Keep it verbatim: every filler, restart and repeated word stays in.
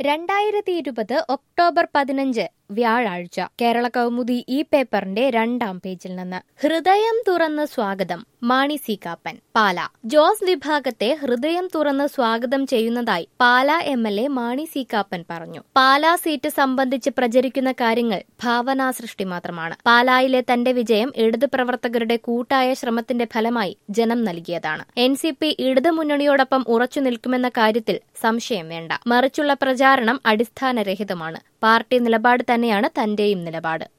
രണ്ടായിരത്തി ഇരുപത് ഒക്ടോബർ പതിനഞ്ച് വ്യാഴാഴ്ച കേരള കൗമുദി ഈ പേപ്പറിന്റെ രണ്ടാം പേജിൽ നിന്ന് ഹൃദയം തുറന്ന് സ്വാഗതം മാണി സി കാപ്പൻ പാല ജോസ് വിഭാഗത്തെ ഹൃദയം തുറന്ന് സ്വാഗതം ചെയ്യുന്നതായി Pala M L A Mani C Kappan പറഞ്ഞു. പാലാ സീറ്റ് സംബന്ധിച്ച് പ്രചരിക്കുന്ന കാര്യങ്ങൾ ഭാവനാ സൃഷ്ടി മാത്രമാണ്. പാലായിലെ തന്റെ വിജയം ഇടതു പ്രവർത്തകരുടെ കൂട്ടായ ശ്രമത്തിന്റെ ഫലമായി ജനം നൽകിയതാണ്. എൻ സി പി ഇടതു മുന്നണിയോടൊപ്പം ഉറച്ചു നിൽക്കുമെന്ന കാര്യത്തിൽ സംശയം വേണ്ട. മറിച്ചുള്ള പ്രചാരണം അടിസ്ഥാനരഹിതമാണ്. പാർട്ടി നിലപാട് തന്നെയാണ് തന്റെയും നിലപാട്.